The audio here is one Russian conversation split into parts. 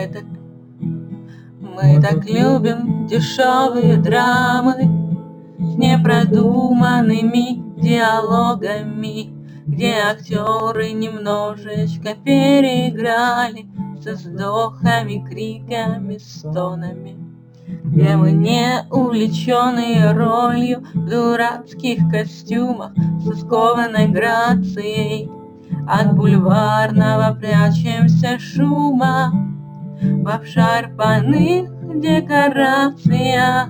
Мы так любим дешевые драмы с непродуманными диалогами, где актеры немножечко переиграли со вздохами, криками, стонами, где мы не увлеченные ролью в дурацких костюмах со скованной грацией от бульварного прячемся шума в обшарпанных декорациях.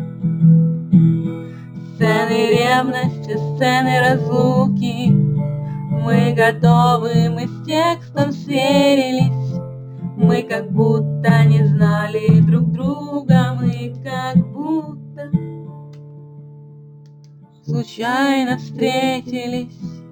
Сцены ревности, сцены разлуки, мы готовы, мы с текстом сверились, мы как будто не знали друг друга, мы как будто случайно встретились.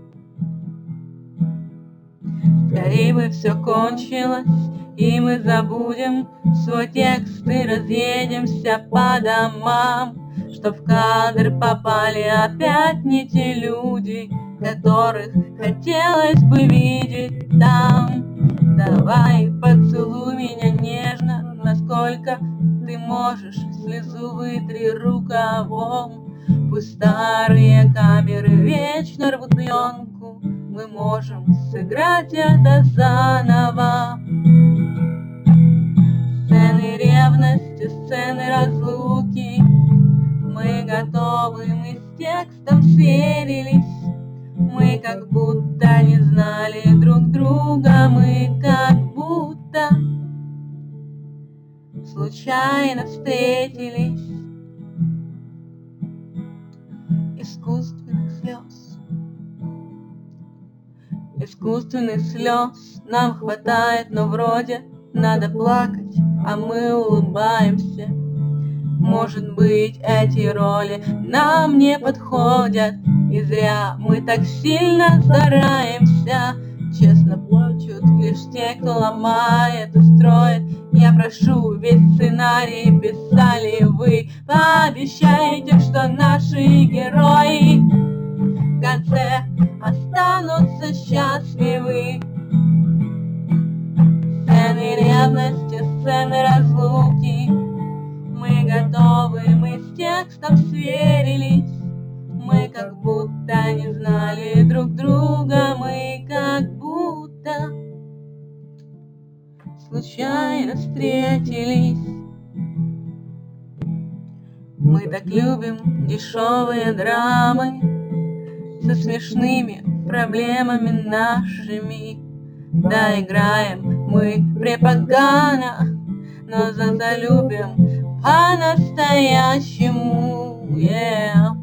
Скорей бы все кончилось, и мы забудем свой текст и разъедемся по домам, чтоб в кадр попали опять не те люди, которых хотелось бы видеть там. Давай поцелуй меня нежно, насколько ты можешь, слезу вытри рукавом. Пусть старые камеры вечно рвут пленку, мы можем сыграть это заново. Сцены ревности, сцены разлуки, мы готовы, мы с текстом сверились, мы как будто не знали друг друга, мы как будто случайно встретились. Искусственных слез нам хватает, но вроде надо плакать, а мы улыбаемся. Может быть, эти роли нам не подходят, и зря мы так сильно стараемся. Честно плачут лишь те, кто ломает и строит. Я прошу, весь сценарий писали вы. Пообещайте, что наши герои в конце останутся счастливы. Сцены ревности, сцены разлуки, мы готовы, мы с текстом сверились, мы как будто не знали друг друга, мы как будто случайно встретились. Мы так любим дешевые драмы со смешными проблемами нашими. Да, играем мы препогано, но зато любим по-настоящему, yeah.